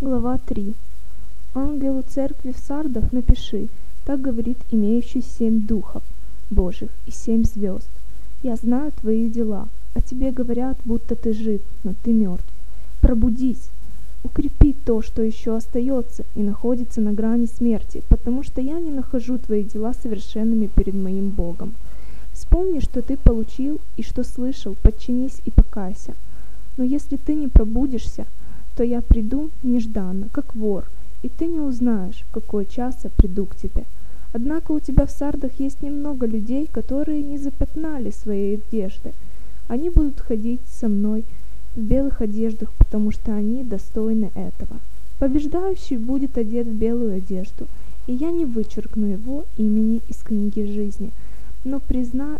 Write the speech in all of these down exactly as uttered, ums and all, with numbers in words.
Глава три. Ангелу церкви в Сардах напиши: так говорит имеющий семь духов Божьих и семь звезд. Я знаю твои дела, о тебе говорят, будто ты жив, но ты мертв. Пробудись, укрепи то, что еще остается и находится на грани смерти, потому что я не нахожу твои дела совершенными перед моим Богом. Вспомни, что ты получил и что слышал, подчинись и покайся. Но если ты не пробудишься, то я приду нежданно, как вор, и ты не узнаешь, в какой час я приду к тебе. Однако у тебя в Сардах есть немного людей, которые не запятнали свои одежды. Они будут ходить со мной в белых одеждах, потому что они достойны этого. Побеждающий будет одет в белую одежду, и я не вычеркну его имени из книги жизни, но признаю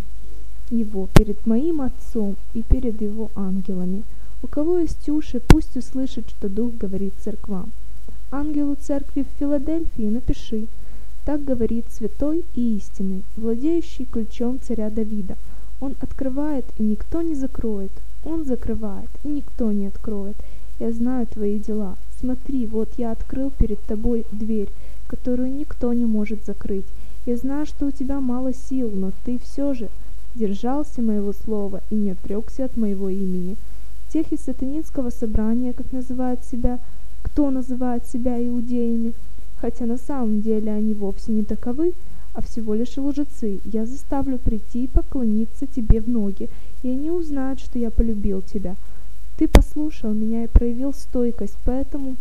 его перед моим Отцом и перед его ангелами. У кого есть уши, пусть услышит, что Дух говорит церквам. Ангелу церкви в Филадельфии напиши: так говорит святой и истинный, владеющий ключом царя Давида. Он открывает, и никто не закроет. Он закрывает, и никто не откроет. Я знаю твои дела. Смотри, вот я открыл перед тобой дверь, которую никто не может закрыть. Я знаю, что у тебя мало сил, но ты все же держался моего слова и не отрекся от моего имени. Тех из сатанинского собрания, как называют себя, кто называет себя иудеями, хотя на самом деле они вовсе не таковы, а всего лишь лжецы, я заставлю прийти и поклониться тебе в ноги, и они узнают, что я полюбил тебя. Ты послушал меня и проявил стойкость, поэтому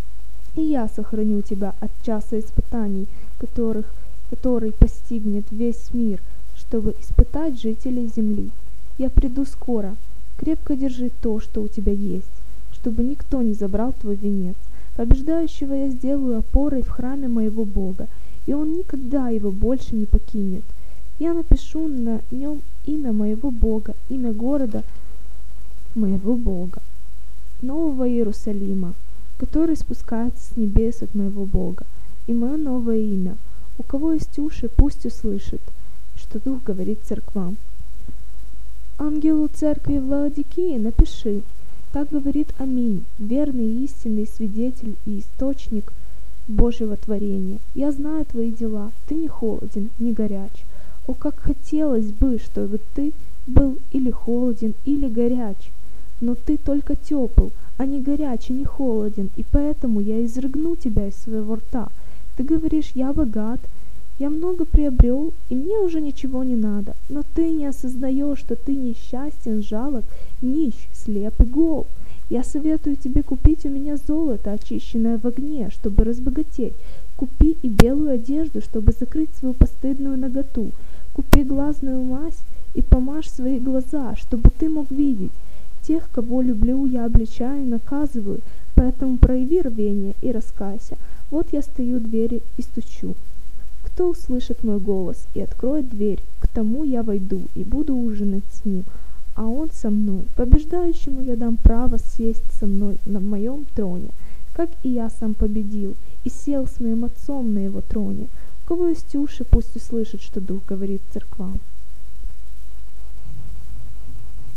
и я сохраню тебя от часа испытаний, которых, который постигнет весь мир, чтобы испытать жителей земли. Я приду скоро. Крепко держи то, что у тебя есть, чтобы никто не забрал твой венец. Побеждающего я сделаю опорой в храме моего Бога, и он никогда его больше не покинет. Я напишу на нем имя моего Бога, имя города моего Бога, Нового Иерусалима, который спускается с небес от моего Бога, и мое новое имя. У кого есть уши, пусть услышит, что Дух говорит церквам. Ангелу церкви в Лаодикии напиши: так говорит Аминь, верный и истинный свидетель и источник Божьего творения. Я знаю твои дела, ты не холоден, не горяч. О, как хотелось бы, чтобы ты был или холоден, или горяч, но ты только тепл, а не горяч и не холоден, и поэтому я изрыгну тебя из своего рта. Ты говоришь: я богат, я много приобрел, и мне уже ничего не надо, но ты не осознаешь, что ты несчастен, жалок, нищ, слеп и гол. Я советую тебе купить у меня золото, очищенное в огне, чтобы разбогатеть. Купи и белую одежду, чтобы закрыть свою постыдную наготу. Купи глазную мазь и помажь свои глаза, чтобы ты мог видеть. Тех, кого люблю, я обличаю и наказываю, поэтому прояви рвение и раскайся. Вот я стою у двери и стучу. Кто услышит мой голос и откроет дверь, к тому я войду и буду ужинать с ним, а он со мной. Побеждающему я дам право сесть со мной на моем троне, как и я сам победил и сел с моим Отцом на его троне. У кого есть уши, пусть услышит, что Дух говорит церквам.